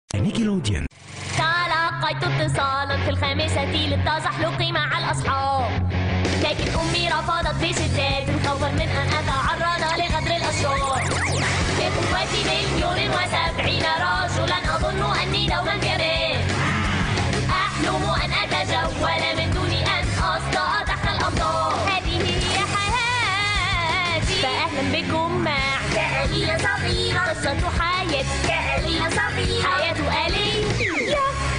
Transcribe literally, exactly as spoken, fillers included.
نيكلوديان. تلقيت اتصالا في الخامسة للتزحلق مع الأصحاب، لكن أمي رفضت بشدة خوفا من أن أتعرض لغدر الأشرار. بقوة مليون وسبعين رجلا أظن أني دوما كبير، أحلم أن أتجول من دون أن أسقط تحت الأمطار. هذه هي حياتي، فأهلا بكم مع كآلية صغيرة، قصة حياة كآلية صغيرة، حياة آلية.